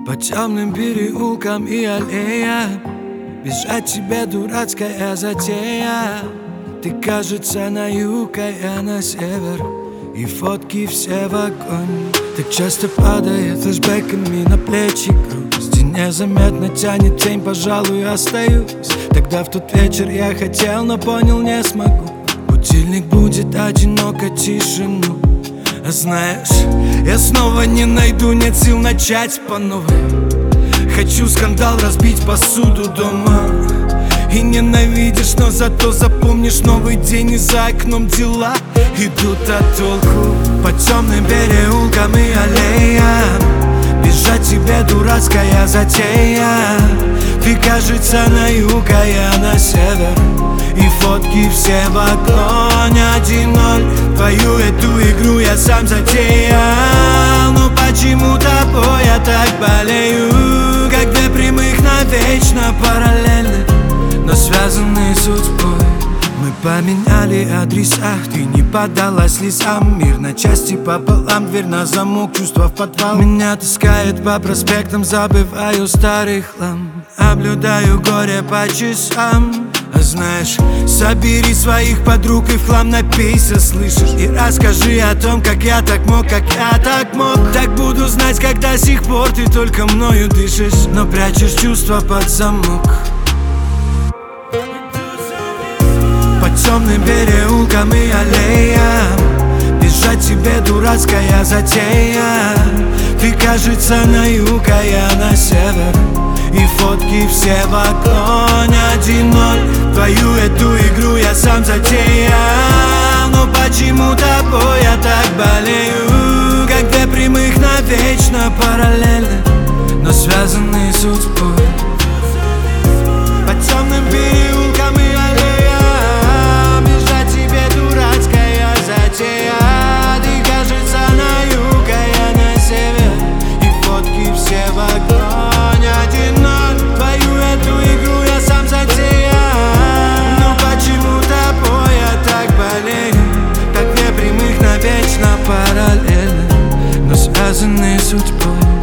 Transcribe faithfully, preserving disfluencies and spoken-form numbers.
По темным переулкам и аллеям бежать тебе дурацкая затея. Ты, кажется, на юг, а я на север, и фотки все в огонь. Так часто падает флешбэками на плечи грусть, и незаметно тянет тень, пожалуй, остаюсь. Тогда в тот вечер я хотел, но понял, не смогу. Будильник будет одиноко тишину. А знаешь, я снова не найду, нет сил начать по новой. Хочу скандал, разбить посуду дома. И ненавидишь, но зато запомнишь новый день, и за окном дела идут от толку. По темным переулкам и аллеям бежать тебе дурацкая затея. Ты, кажется, на юг, а я на север, и фотки все в огонь. Один ноль, твою эту игру я сам затеял. Но почему тобой я так болею? Как две прямых навечно параллельны, но связанные судьбой. Мы поменяли адреса, ты не поддалась слезам. Мир на части пополам, дверь на замок, чувства в подвал. Меня таскает по проспектам, забываю старый хлам. Наблюдаю горе по часам. А знаешь, собери своих подруг и в хлам напейся, слышишь? И расскажи о том, как я так мог, как я так мог. Так буду знать, как до сих пор ты только мною дышишь, но прячешь чувства под замок. По темным переулкам и аллеям бежать тебе дурацкая затея. Ты, кажется, на юг, а я на север, и фотки все в огонь. Один ноль, твою эту игру я сам затеял. Но почему тобой я так болею? Как две прямых навечно параллельны, но связанные судьбой. По темным переулкам и аллеям бежать тебе дурацкая затея. Ты, кажется, на юг, а я на север, и фотки все в огонь. Один ноль, твою эту игру я сам затеял. Но почему тобой я так болею? Как две прямых навечно параллельны, но связанные судьбой.